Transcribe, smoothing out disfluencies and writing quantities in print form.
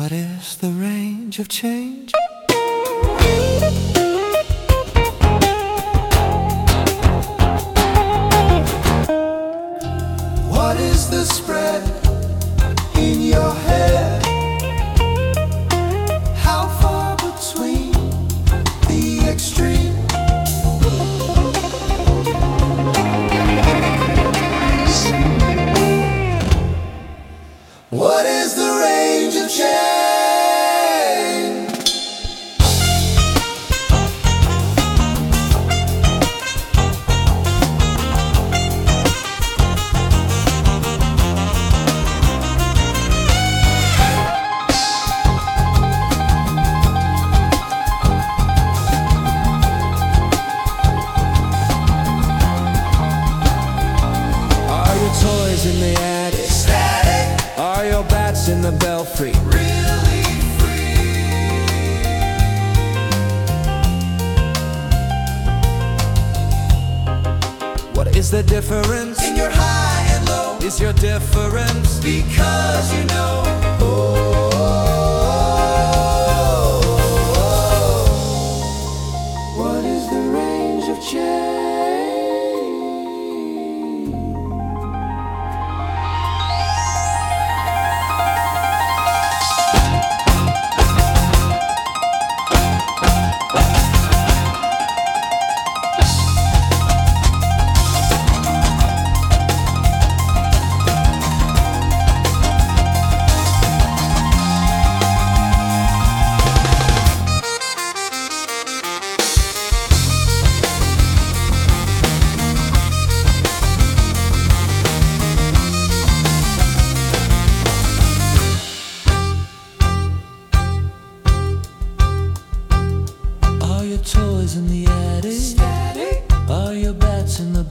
What is the range of change? What is the spread in your head? How far between the extremes? What is the range of change? Are your toys in the attic? Static. Are your bats in the belfry? Really free. What is the difference in your high and low? Is your difference because you know? What is the range of change? Are your toys in the attic? Static. Are your bats in the